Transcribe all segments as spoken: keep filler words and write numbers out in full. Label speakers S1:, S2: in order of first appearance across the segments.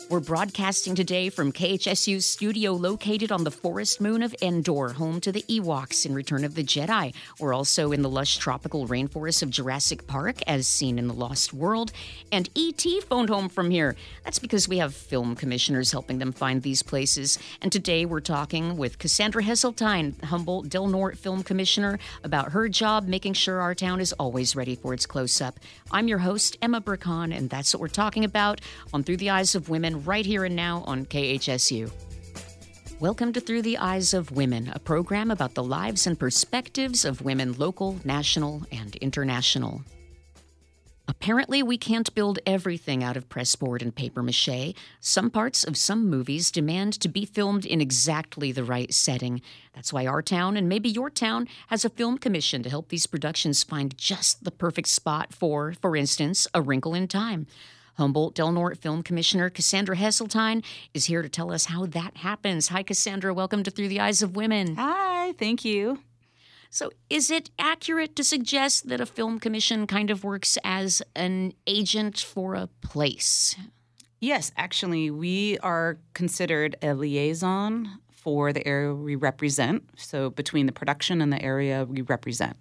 S1: We're broadcasting today from K H S U's studio located on the forest moon of Endor, home to the Ewoks in Return of the Jedi. We're also in the lush tropical rainforests of Jurassic Park, as seen in The Lost World. And E T phoned home from here. That's because we have film commissioners helping them find these places. And today we're talking with Cassandra Hesseltine, Humboldt Del Norte Film Commissioner, about her job making sure our town is always ready for its close-up. I'm your host, Emma Burkhan, and that's what we're talking about on Through the Eyes of Women, right here and now on K H S U. Welcome to Through the Eyes of Women, a program about the lives and perspectives of women local, national, and international. Apparently, we can't build everything out of pressboard and papier-mâché. Some parts of some movies demand to be filmed in exactly the right setting. That's why our town, and maybe your town, has a film commission to help these productions find just the perfect spot for, for instance, A Wrinkle in Time. Humboldt Del Norte Film Commissioner Cassandra Hesseltine is here to tell us how that happens. Hi, Cassandra. Welcome to Through the Eyes of Women.
S2: Hi, thank you.
S1: So is it accurate to suggest that a film commission kind of works as an agent for a place?
S2: Yes, actually, we are considered a liaison for the area we represent, so between the production and the area we represent.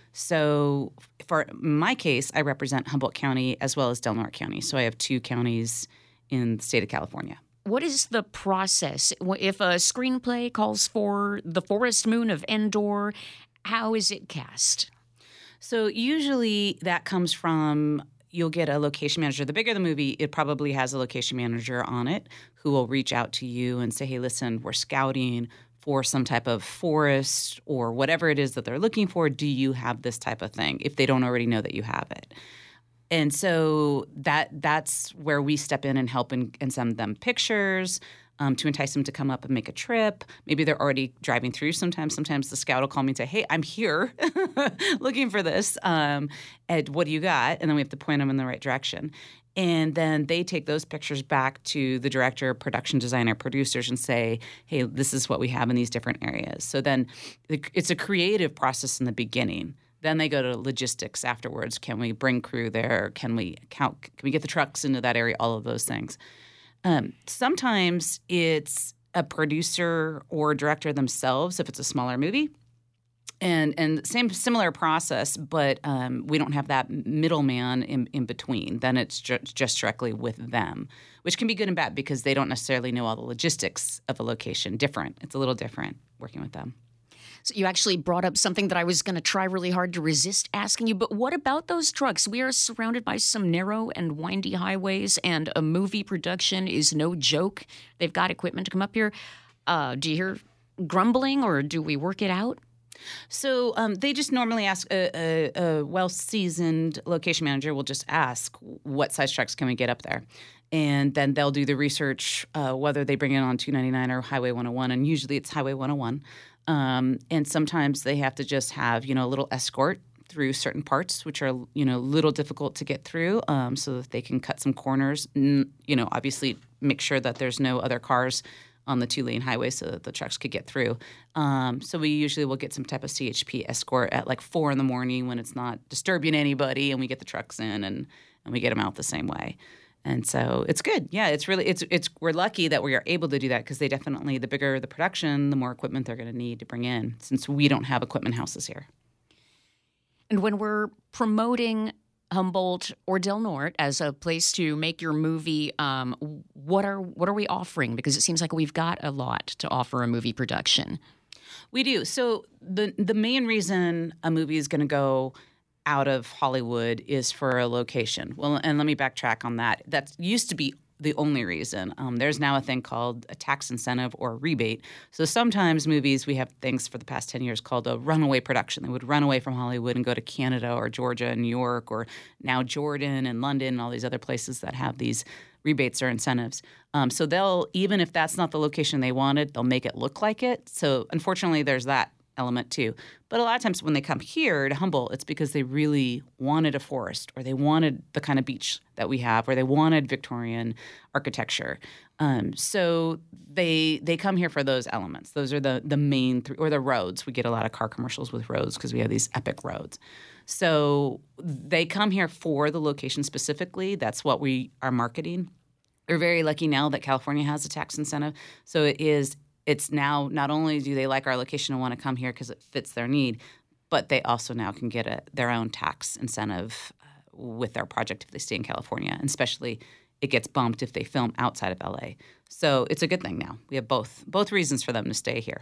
S2: So for my case, I represent Humboldt County as well as Del Norte County. So I have two counties in the state of California.
S1: What is the process? If a screenplay calls for the forest moon of Endor, how is it cast?
S2: So usually that comes from you'll get a location manager. The bigger the movie, it probably has a location manager on it who will reach out to you and say, hey, listen, we're scouting for some type of forest or whatever it is that they're looking for. Do you have this type of thing if they don't already know that you have it? And so that that's where we step in and help and, and send them pictures um, to entice them to come up and make a trip. Maybe they're already driving through sometimes. Sometimes the scout will call me and say, hey, I'm here looking for this. Um, and what do you got? And then we have to point them in the right direction. And then they take those pictures back to the director, production designer, producers and say, hey, this is what we have in these different areas. So then it's a creative process in the beginning. Then they go to logistics afterwards. Can we bring crew there? Can we count? Can we get the trucks into that area? All of those things. Um, sometimes it's a producer or director themselves if it's a smaller movie. And and same similar process, but um, we don't have that middleman in, in between. Then it's ju- just directly with them, which can be good and bad because they don't necessarily know all the logistics of a location. Different. It's a little different working with them.
S1: So you actually brought up something that I was going to try really hard to resist asking you, but what about those trucks? We are surrounded by some narrow and windy highways, and a movie production is no joke. They've got equipment to come up here. Uh, do you hear grumbling, or do we work it out?
S2: So um, they just normally ask a, a, a well-seasoned location manager will just ask what size trucks can we get up there, and then they'll do the research uh, whether they bring it on two ninety-nine or Highway one oh one, and usually it's Highway one oh one. Um, and sometimes they have to just have you know a little escort through certain parts, which are you know a little difficult to get through, um, so that they can cut some corners. N- you know, obviously make sure that there's no other cars on the two-lane highway so that the trucks could get through. Um, so we usually will get some type of C H P escort at like four in the morning when it's not disturbing anybody, and we get the trucks in and, and we get them out the same way. And so it's good. Yeah, it's really it's it's we're lucky that we are able to do that because they definitely the bigger the production, the more equipment they're going to need to bring in since we don't have equipment houses here.
S1: And when we're promoting Humboldt or Del Norte as a place to make your movie, um, what are what are we offering? Because it seems like we've got a lot to offer a movie production.
S2: We do. So the the main reason a movie is going to go out of Hollywood is for a location. Well, and let me backtrack on that. That used to be the only reason. Um, there's now a thing called a tax incentive or rebate. So sometimes movies, we have things for the past ten years called a runaway production. They would run away from Hollywood and go to Canada or Georgia and New York or now Jordan and London and all these other places that have these rebates or incentives. Um, so they'll, even if that's not the location they wanted, they'll make it look like it. So unfortunately, there's that element too. But a lot of times when they come here to Humboldt, it's because they really wanted a forest or they wanted the kind of beach that we have or they wanted Victorian architecture. Um, so they they come here for those elements. Those are the the main three, or the roads. We get a lot of car commercials with roads because we have these epic roads. So they come here for the location specifically. That's what we are marketing. we're very lucky now that California has a tax incentive. So it is, it's now not only do they like our location and want to come here because it fits their need, but they also now can get a, their own tax incentive uh, with their project if they stay in California. And especially it gets bumped if they film outside of L A. So it's a good thing now. We have both both reasons for them to stay here.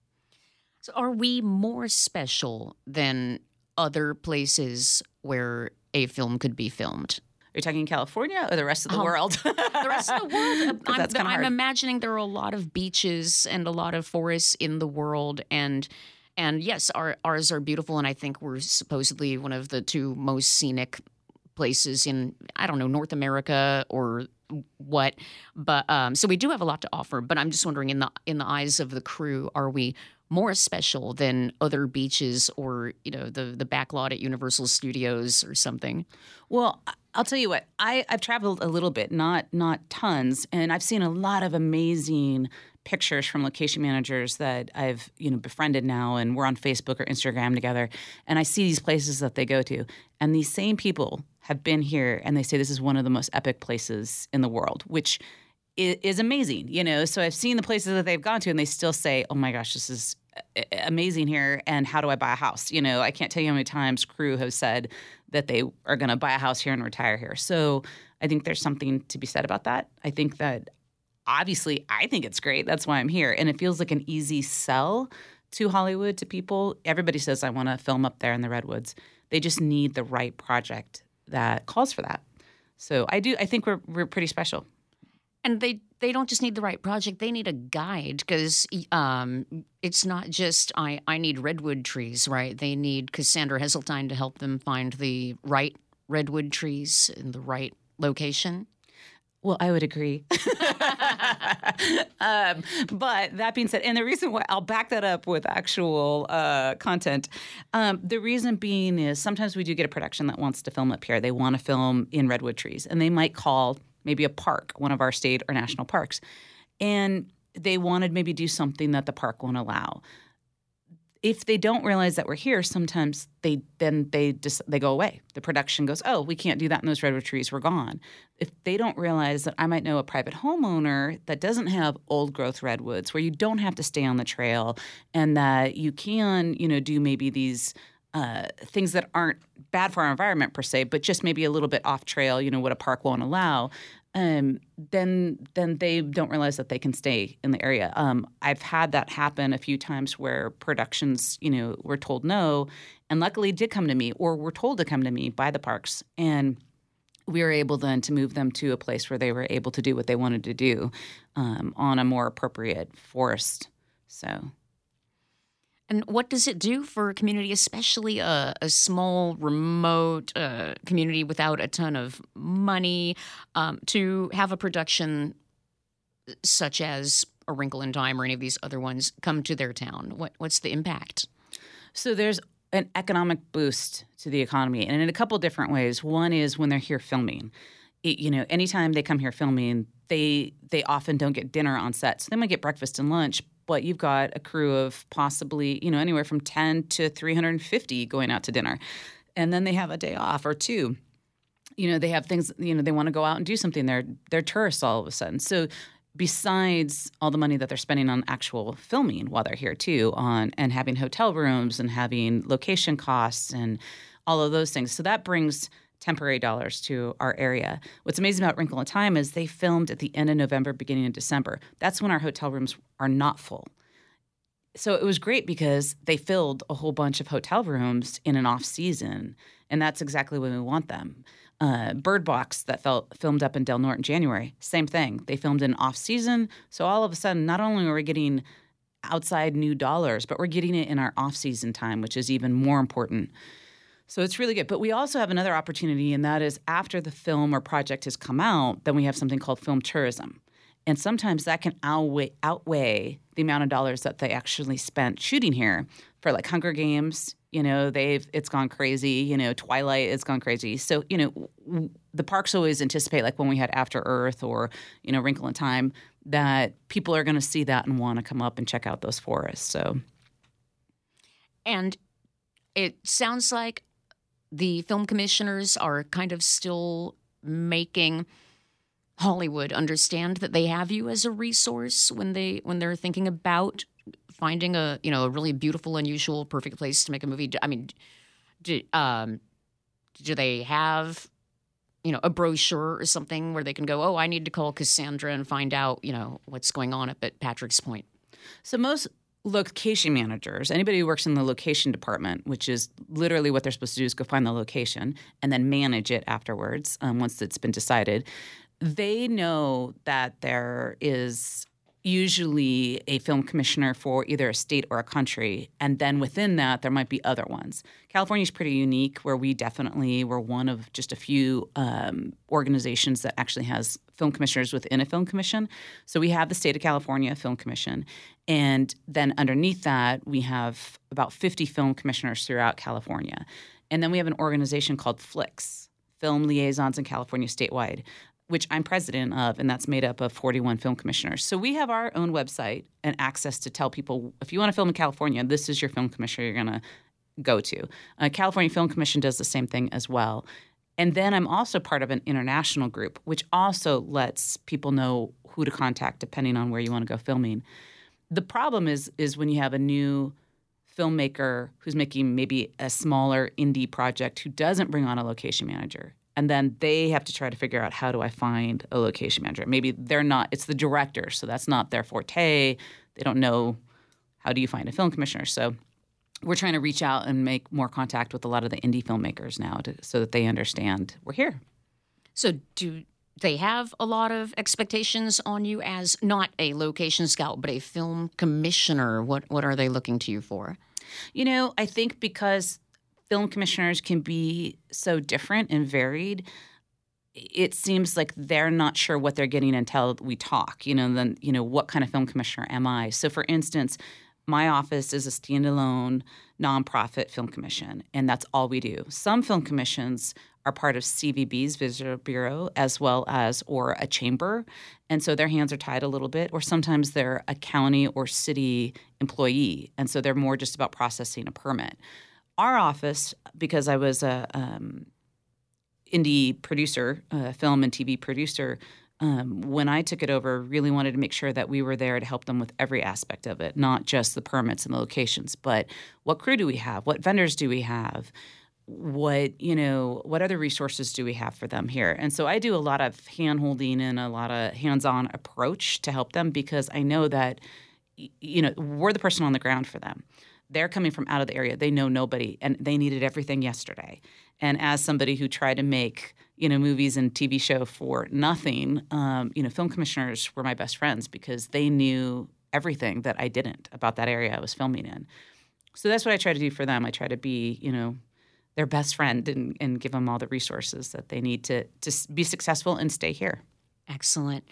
S1: So are we more special than other places where a film could be filmed?
S2: Are you talking California or the rest of the
S1: Um,
S2: world?
S1: The rest of the world. I'm,
S2: that's kinda
S1: I'm
S2: hard.
S1: imagining there are a lot of beaches and a lot of forests in the world, and and yes, our, ours are beautiful, and I think we're supposedly one of the two most scenic places in, I don't know, North America or what. But um, so we do have a lot to offer. But I'm just wondering, in the in the eyes of the crew, are we more special than other beaches or, you know, the the back lot at Universal Studios or something?
S2: Well, I'll tell you what. I, I've traveled a little bit, not not tons, and I've seen a lot of amazing pictures from location managers that I've you know befriended now, and we're on Facebook or Instagram together. And I see these places that they go to, and these same people have been here, and they say this is one of the most epic places in the world, which is, is amazing. You know, so I've seen the places that they've gone to, and they still say, "Oh my gosh, this is amazing here, and how do I buy a house?" You know, I can't tell you how many times crew have said that they are going to buy a house here and retire here. So I think there's something to be said about that. I think that obviously I think it's great. That's why I'm here. And it feels like an easy sell to Hollywood, to people. Everybody says, I want to film up there in the Redwoods. They just need the right project that calls for that. So I do. I think we're we're pretty special.
S1: And they, they don't just need the right project, they need a guide, because um, it's not just, I, I need redwood trees, right? They need Cassandra Heseltine to help them find the right redwood trees in the right location.
S2: Well, I would agree. um, but that being said, and the reason why I'll back that up with actual uh, content, um, the reason being is sometimes we do get a production that wants to film up here. They want to film in redwood trees, and they might call maybe a park, one of our state or national parks, and they wanted maybe do something that the park won't allow. If they don't realize that we're here, sometimes they then they just they go away. The production goes, oh, we can't do that in those redwood trees. We're gone. If they don't realize that I might know a private homeowner that doesn't have old growth redwoods, where you don't have to stay on the trail, and that you can, you know, do maybe these uh, things that aren't bad for our environment per se, but just maybe a little bit off trail, you know, what a park won't allow. Um, then then they don't realize that they can stay in the area. Um, I've had that happen a few times where productions, you know, were told no, and luckily did come to me, or were told to come to me by the parks, and we were able then to move them to a place where they were able to do what they wanted to do um, on a more appropriate forest. So.
S1: And what does it do for a community, especially a, a small, remote uh, community without a ton of money, um, to have a production such as A Wrinkle in Time or any of these other ones come to their town? What, what's the impact?
S2: So there's an economic boost to the economy, and in a couple different ways. One is when they're here filming. It, you know, anytime they come here filming, they they often don't get dinner on set. So they might get breakfast and lunch, but you've got a crew of possibly, you know, anywhere from ten to three hundred fifty going out to dinner. And then they have a day off or two. You know, they have things, you know, they want to go out and do something. They're they're tourists all of a sudden. So besides all the money that they're spending on actual filming while they're here too, on and having hotel rooms and having location costs and all of those things. So that brings temporary dollars to our area. What's amazing about Wrinkle in Time is they filmed at the end of November, beginning of December. That's when our hotel rooms are not full. So it was great because they filled a whole bunch of hotel rooms in an off season, and that's exactly when we want them. Uh, Bird Box that felt, filmed up in Del Norte in January, same thing. They filmed in off season, so all of a sudden, not only are we getting outside new dollars, but we're getting it in our off season time, which is even more important. So it's really good. But we also have another opportunity, and that is after the film or project has come out, then we have something called film tourism. And sometimes that can outweigh, outweigh the amount of dollars that they actually spent shooting here. For like Hunger Games, you know, they've it's gone crazy. You know, Twilight, it's gone crazy. So, you know, w- the parks always anticipate, like when we had After Earth or, you know, Wrinkle in Time, that people are going to see that and want to come up and check out those forests. So,
S1: And it sounds like the film commissioners are kind of still making Hollywood understand that they have you as a resource when they when they're thinking about finding a you know a really beautiful, unusual, perfect place to make a movie? I mean, do, um, do they have you know a brochure or something where they can go, oh, I need to call Cassandra and find out you know what's going on up at Patrick's Point?
S2: So most location managers, anybody who works in the location department, which is literally what they're supposed to do is go find the location and then manage it afterwards um, once it's been decided, they know that there is usually a film commissioner for either a state or a country, and then within that there might be other ones. California is pretty unique, where we definitely were one of just a few um, organizations that actually has film commissioners within a film commission. So we have the State of California Film Commission, and then underneath that we have about fifty film commissioners throughout California. And then we have an organization called FLICS, Film Liaisons in California Statewide, which I'm president of, and that's made up of forty-one film commissioners. So we have our own website and access to tell people, if you want to film in California, this is your film commissioner you're going to go to. Uh, California Film Commission does the same thing as well. And then I'm also part of an international group, which also lets people know who to contact depending on where you want to go filming. The problem is, is when you have a new filmmaker who's making maybe a smaller indie project who doesn't bring on a location manager. And then they have to try to figure out, how do I find a location manager? Maybe they're not – it's the director, so that's not their forte. They don't know how do you find a film commissioner. So we're trying to reach out and make more contact with a lot of the indie filmmakers now to, so that they understand we're here.
S1: So do they have a lot of expectations on you as not a location scout but a film commissioner? What What are they looking to you for?
S2: You know, I think because – film commissioners can be so different and varied. It seems like they're not sure what they're getting until we talk. You know, then you know what kind of film commissioner am I? So, for instance, my office is a standalone nonprofit film commission, and that's all we do. Some film commissions are part of C V B's Visitor Bureau as well as or a chamber, and so their hands are tied a little bit. Or sometimes they're a county or city employee, and so they're more just about processing a permit. Our office, because I was a um, indie producer, a film and T V producer, um, when I took it over, really wanted to make sure that we were there to help them with every aspect of it, not just the permits and the locations, but what crew do we have? What vendors do we have? What, you know, what other resources do we have for them here? And so I do a lot of hand-holding and a lot of hands-on approach to help them because I know that, you know, we're the person on the ground for them. They're coming from out of the area. They know nobody, and they needed everything yesterday. And as somebody who tried to make, you know, movies and T V show for nothing, um, you know, film commissioners were my best friends because they knew everything that I didn't about that area I was filming in. So that's what I try to do for them. I try to be, you know, their best friend and, and give them all the resources that they need to to be successful and stay here.
S1: Excellent.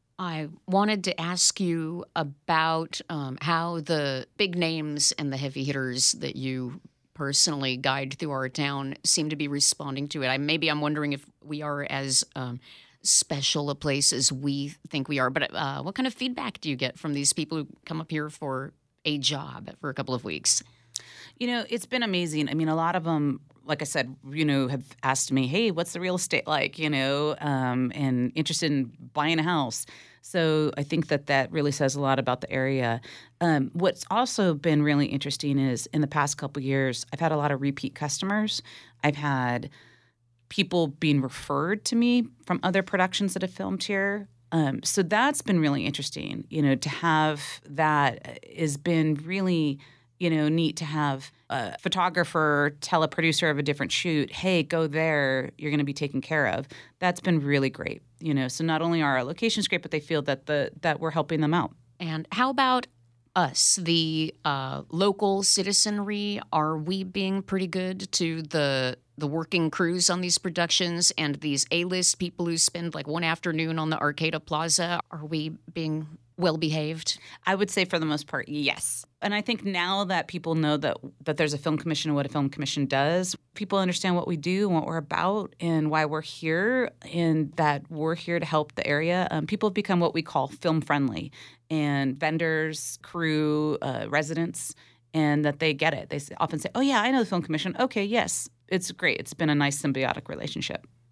S1: I wanted to ask you about um, how the big names and the heavy hitters that you personally guide through our town seem to be responding to it. I, maybe I'm wondering if we are as um, special a place as we think we are. But uh, what kind of feedback do you get from these people who come up here for a job for a couple of weeks?
S2: You know, it's been amazing. I mean, a lot of them, like I said, you know, have asked me, hey, what's the real estate like, you know, um, and interested in buying a house. So I think that that really says a lot about the area. Um, what's also been really interesting is in the past couple of years, I've had a lot of repeat customers. I've had people being referred to me from other productions that have filmed here. Um, so that's been really interesting, you know, to have that has been really – you know, neat to have a photographer tell a producer of a different shoot, hey, go there, you're going to be taken care of. That's been really great. You know, so not only are our locations great, but they feel that the that we're helping them out.
S1: And how about us, the uh, local citizenry? Are we being pretty good to the the working crews on these productions and these A-list people who spend like one afternoon on the Arcata Plaza? Are we being well-behaved?
S2: I would say for the most part, yes. And I think now that people know that that there's a film commission and what a film commission does, people understand what we do and what we're about and why we're here and that we're here to help the area. Um, people have become what we call film-friendly, and vendors, crew, uh, residents, and that they get it. They often say, oh, yeah, I know the film commission. Okay, yes, it's great. It's been a nice symbiotic relationship.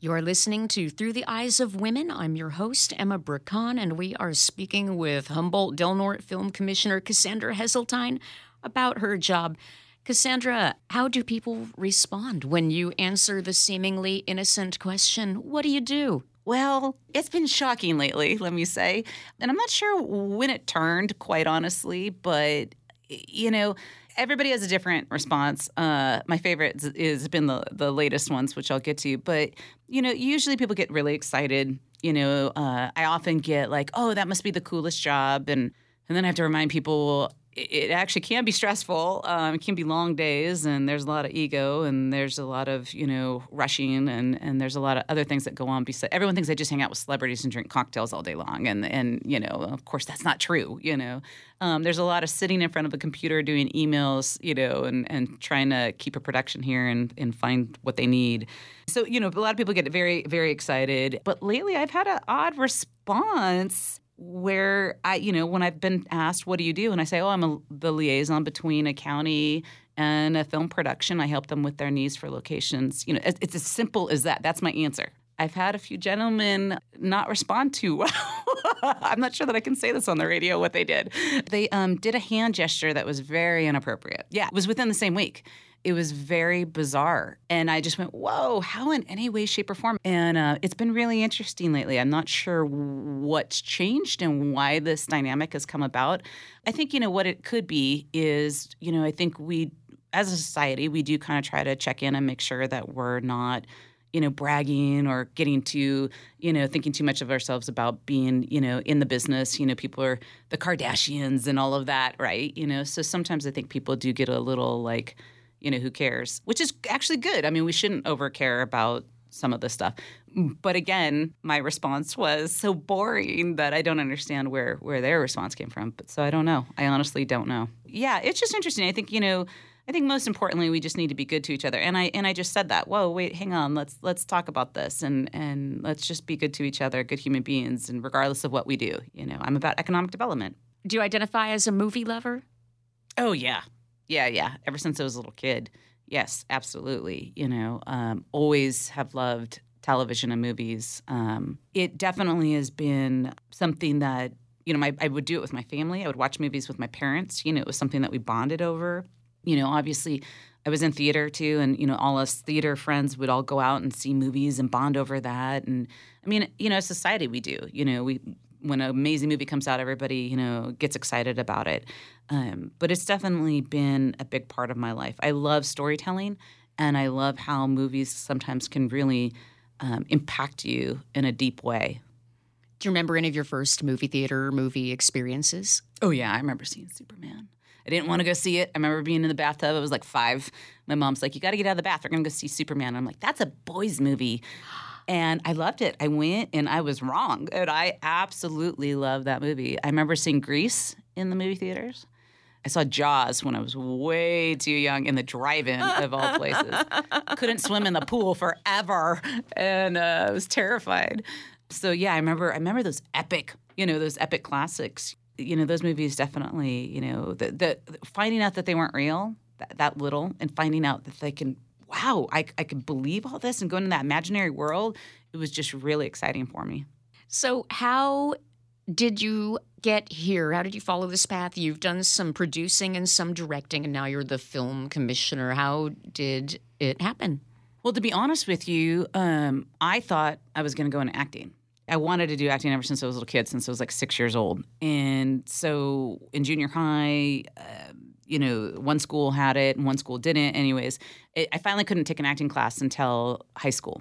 S1: You're listening to Through the Eyes of Women. I'm your host, Emma Brooke-Kahn, and we are speaking with Humboldt-Del Norte Film Commissioner Cassandra Heseltine about her job. Cassandra, how do people respond when you answer the seemingly innocent question, what do you do?
S2: Well, it's been shocking lately, let me say. And I'm not sure when it turned, quite honestly, but, you know, everybody has a different response. Uh, my favorite has been the, the latest ones, which I'll get to. But, you know, usually people get really excited. You know, uh, I often get like, oh, that must be the coolest job. And, and then I have to remind people it actually can be stressful. Um, it can be long days, and there's a lot of ego, and there's a lot of, you know, rushing, and, and there's a lot of other things that go on. Besides, everyone thinks I just hang out with celebrities and drink cocktails all day long, and, and you know, of course, that's not true, you know. Um, there's a lot of sitting in front of a computer doing emails, you know, and, and trying to keep a production here and, and find what they need. So, you know, a lot of people get very, very excited. But lately I've had an odd response where I, you know, when I've been asked, what do you do? And I say, oh, I'm a, the liaison between a county and a film production. I help them with their needs for locations. You know, it's, it's as simple as that. That's my answer. I've had a few gentlemen not respond too well. I'm not sure that I can say this on the radio, what they did. They um, did a hand gesture that was very inappropriate. Yeah, it was within the same week. It was very bizarre. And I just went, whoa, how in any way, shape, or form? And uh, it's been really interesting lately. I'm not sure what's changed and why this dynamic has come about. I think, you know, what it could be is, you know, I think we, as a society, we do kind of try to check in and make sure that we're not, you know, bragging or getting too, you know, thinking too much of ourselves about being, you know, in the business. You know, people are the Kardashians and all of that, right? You know, so sometimes I think people do get a little like, you know, who cares? Which is actually good. I mean, we shouldn't over-care about some of this stuff. But again, my response was so boring that I don't understand where, where their response came from. But so I don't know. I honestly don't know. Yeah, it's just interesting. I think, you know, I think most importantly, we just need to be good to each other. And I and I just said that. Whoa, wait, hang on. Let's let's talk about this and and let's just be good to each other, good human beings, and regardless of what we do. You know, I'm about economic development.
S1: Do you identify as a movie lover?
S2: Oh, yeah. Yeah, yeah. Ever since I was a little kid. Yes, absolutely. You know, um, always have loved television and movies. Um, it definitely has been something that, you know, my, I would do it with my family. I would watch movies with my parents. You know, it was something that we bonded over. You know, obviously, I was in theater too, and, you know, all us theater friends would all go out and see movies and bond over that. And, I mean, you know, as society we do. You know, we when an amazing movie comes out, everybody, you know, gets excited about it. Um, but it's definitely been a big part of my life. I love storytelling, and I love how movies sometimes can really um, impact you in a deep way.
S1: Do you remember any of your first movie theater movie experiences?
S2: Oh, yeah. I remember seeing Superman. I didn't want to go see it. I remember being in the bathtub. I was like five. My mom's like, you got to get out of the bath. We're going to go see Superman. And I'm like, that's a boys' movie. And I loved it. I went, and I was wrong. And I absolutely loved that movie. I remember seeing Grease in the movie theaters. I saw Jaws when I was way too young in the drive-in of all places. Couldn't swim in the pool forever, and uh, I was terrified. So yeah, I remember. I remember those epic, you know, those epic classics. You know, those movies definitely. You know, the, the, the finding out that they weren't real, that, that little, and finding out that they can. Wow, I, I could believe all this and go into that imaginary world. It was just really exciting for me.
S1: So how did you get here? How did you follow this path? You've done some producing and some directing, and now you're the film commissioner. How did it happen?
S2: Well, to be honest with you, um, I thought I was going to go into acting. I wanted to do acting ever since I was a little kid, since I was like six years old. And so in junior high, uh, you know, one school had it and one school didn't. Anyways, it, I finally couldn't take an acting class until high school.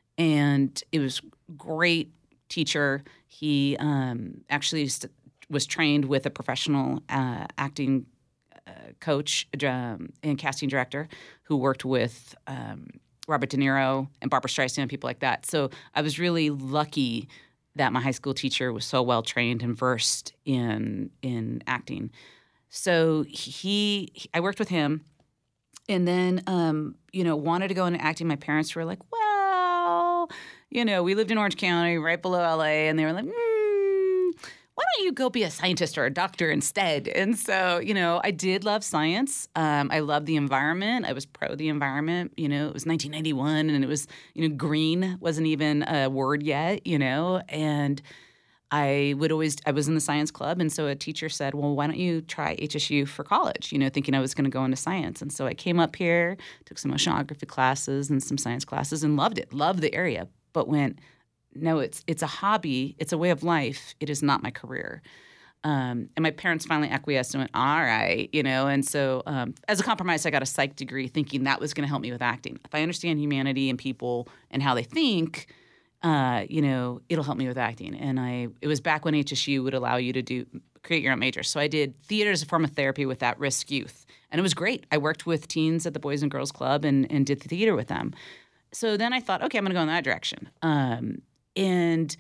S2: And it was great teacher. He um, actually st- was trained with a professional uh, acting uh, coach um, and casting director who worked with um, Robert De Niro and Barbra Streisand, people like that. So I was really lucky that my high school teacher was so well trained and versed in in acting. So he, he I worked with him, and then um, you know wanted to go into acting. My parents were like, well, you know, we lived in Orange County, right below L A, and they were like, mm, why don't you go be a scientist or a doctor instead? And so, you know, I did love science. Um, I loved the environment. I was pro the environment. You know, it was nineteen ninety-one and it was, you know, green wasn't even a word yet, you know, and I would always, I was in the science club. And so a teacher said, well, why don't you try H S U for college, you know, thinking I was going to go into science. And so I came up here, took some oceanography classes and some science classes and loved it, loved the area, but went, no, it's it's a hobby. It's a way of life. It is not my career. Um, and my parents finally acquiesced and went, all right, you know. And so um, as a compromise, I got a psych degree thinking that was going to help me with acting. If I understand humanity and people and how they think, uh, you know, it'll help me with acting. And I it was back when H S U would allow you to do create your own major. So I did theater as a form of therapy with at-risk youth. And it was great. I worked with teens at the Boys and Girls Club and, and did theater with them. So then I thought, okay, I'm going to go in that direction. Um, and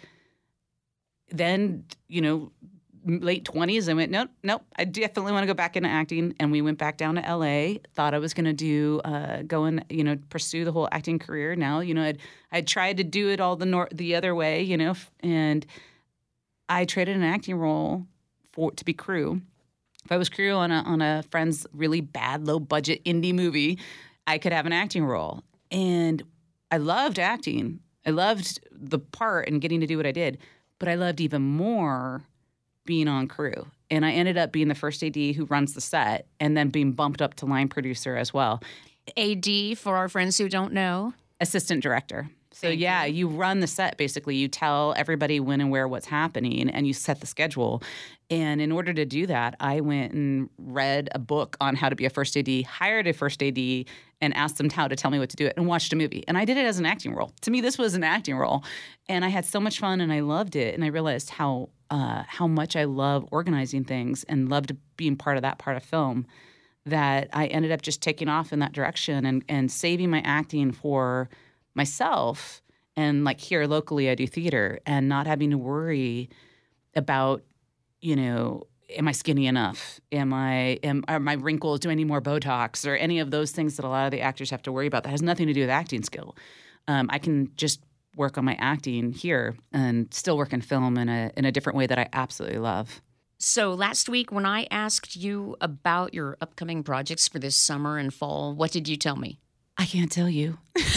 S2: then, you know, late twenties, I went, nope, nope, I definitely want to go back into acting. And we went back down to L A, thought I was going to do, uh, go and, you know, pursue the whole acting career now. You know, I'd, I'd tried to do it all the nor- the other way, you know, and I traded an acting role for to be crew. If I was crew on a, on a friend's really bad, low-budget indie movie, I could have an acting role. And I loved acting. I loved the part and getting to do what I did. But I loved even more being on crew. And I ended up being the first A D who runs the set and then being bumped up to line producer as well.
S1: A D, for our friends who don't know?
S2: Assistant director. So,
S1: Thank
S2: yeah,
S1: you.
S2: you run the set, basically. You tell everybody when and where what's happening, and you set the schedule. And in order to do that, I went and read a book on how to be a first A D, hired a first A D, and asked them how to tell me what to do it, and watched a movie. And I did it as an acting role. To me, this was an acting role. And I had so much fun, and I loved it. And I realized how uh, how much I love organizing things and loved being part of that part of film, that I ended up just taking off in that direction and, and saving my acting for myself. And like here locally, I do theater, and not having to worry about, you know, am I skinny enough? Am I am are my wrinkles? Do I need more Botox or any of those things that a lot of the actors have to worry about? That has nothing to do with acting skill. Um, I can just work on my acting here and still work in film in a in a different way that I absolutely love.
S1: So last week when I asked you about your upcoming projects for this summer and fall, what did you tell me?
S2: I can't tell you.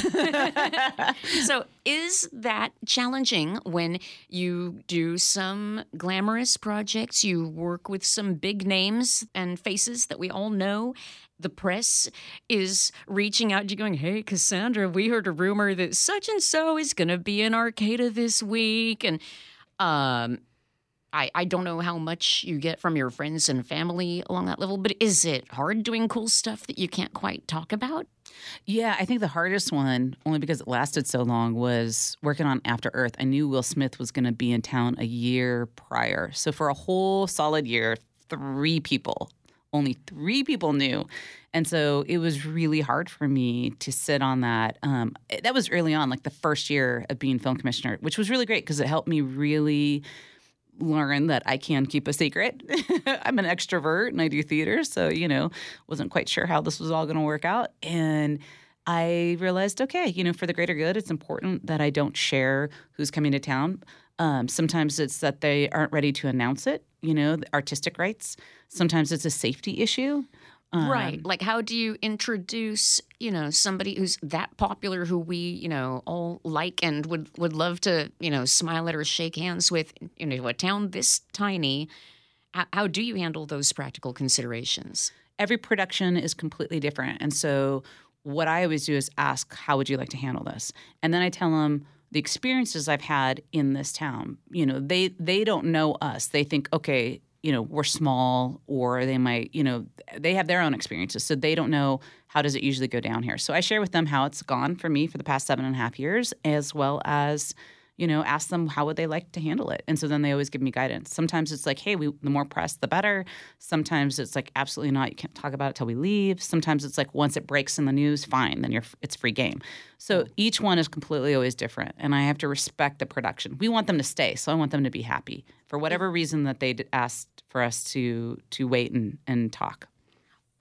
S1: So is that challenging when you do some glamorous projects, you work with some big names and faces that we all know? The press is reaching out to you going, hey, Cassandra, we heard a rumor that such and so is going to be in Arcata this week. And um, I, I don't know how much you get from your friends and family along that level, but is it hard doing cool stuff that you can't quite talk about?
S2: Yeah, I think the hardest one, only because it lasted so long, was working on After Earth. I knew Will Smith was going to be in town a year prior. So for a whole solid year, three people, only three people knew. And so it was really hard for me to sit on that. Um, that was early on, like the first year of being film commissioner, which was really great because it helped me really learn that I can keep a secret. I'm an extrovert and I do theater, so, you know, wasn't quite sure how this was all going to work out. And I realized, okay, you know, for the greater good, it's important that I don't share who's coming to town. Um, sometimes it's that they aren't ready to announce it, you know, the artistic rights. Sometimes it's a safety issue. Um,
S1: right. Like, how do you introduce, you know, somebody who's that popular who we, you know, all like and would, would love to, you know, smile at or shake hands with, you know, a town this tiny? How, how do you handle those practical considerations?
S2: Every production is completely different. And so what I always do is ask, how would you like to handle this? And then I tell them the experiences I've had in this town. You know, they they don't know us. They think, okay, you know, we're small, or they might, you know, they have their own experiences. So they don't know how does it usually go down here. So I share with them how it's gone for me for the past seven and a half years, as well as, you know, ask them how would they like to handle it. And so then they always give me guidance. Sometimes it's like, hey, we, the more press, the better. Sometimes it's like, absolutely not. You can't talk about it till we leave. Sometimes it's like, once it breaks in the news, fine, then you're it's free game. So each one is completely always different. And I have to respect the production. We want them to stay, so I want them to be happy for whatever reason that they asked for us to to wait and, and talk.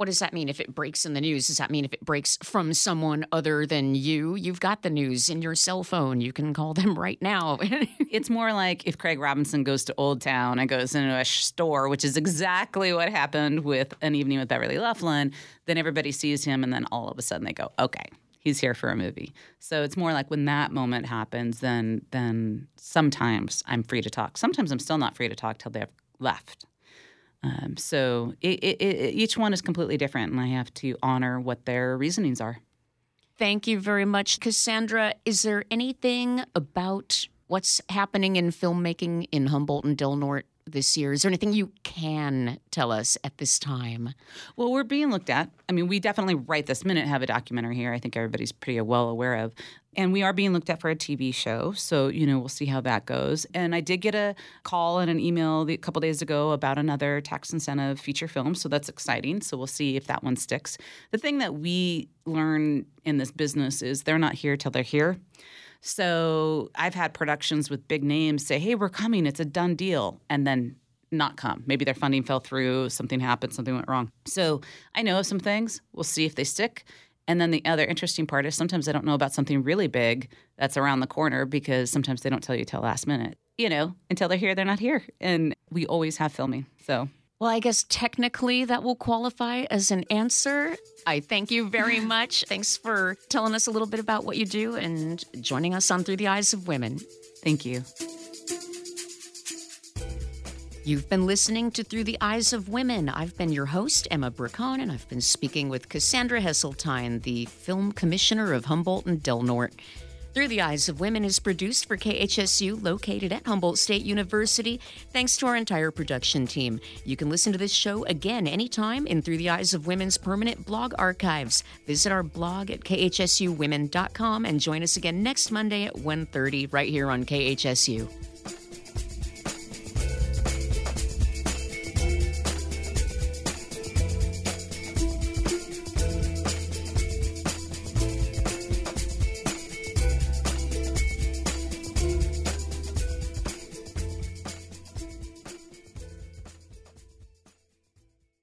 S1: What does that mean if it breaks in the news? Does that mean if it breaks from someone other than you? You've got the news in your cell phone. You can call them right now.
S2: It's more like if Craig Robinson goes to Old Town and goes into a store, which is exactly what happened with An Evening with Beverly Loughlin, then everybody sees him and then all of a sudden they go, okay, he's here for a movie. So it's more like when that moment happens, then then sometimes I'm free to talk. Sometimes I'm still not free to talk till they've left. Um, so it, it, it, each one is completely different, and I have to honor what their reasonings are.
S1: Thank you very much, Cassandra. Is there anything about what's happening in filmmaking in Humboldt and Del Norte this year? Is there anything you can tell us at this time?
S2: Well, we're being looked at. I mean, we definitely right this minute have a documentary here. I think everybody's pretty well aware of. And we are being looked at for a T V show. So, you know, we'll see how that goes. And I did get a call and an email a couple days ago about another tax incentive feature film. So that's exciting. So we'll see if that one sticks. The thing that we learn in this business is they're not here till they're here. So I've had productions with big names say, hey, we're coming. It's a done deal. And then not come. Maybe their funding fell through. Something happened. Something went wrong. So I know of some things. We'll see if they stick. And then the other interesting part is sometimes I don't know about something really big that's around the corner because sometimes they don't tell you till last minute. You know, until they're here, they're not here. And we always have filming. So,
S1: well, I guess technically that will qualify as an answer. I thank you very much. Thanks for telling us a little bit about what you do and joining us on Through the Eyes of Women.
S2: Thank you.
S1: You've been listening to Through the Eyes of Women. I've been your host, Emma Bricon, and I've been speaking with Cassandra Hesseltine, the film commissioner of Humboldt and Del Norte. Through the Eyes of Women is produced for K H S U, located at Humboldt State University. Thanks to our entire production team. You can listen to this show again anytime in Through the Eyes of Women's permanent blog archives. Visit our blog at k h s u women dot com and join us again next Monday at one thirty right here on K H S U.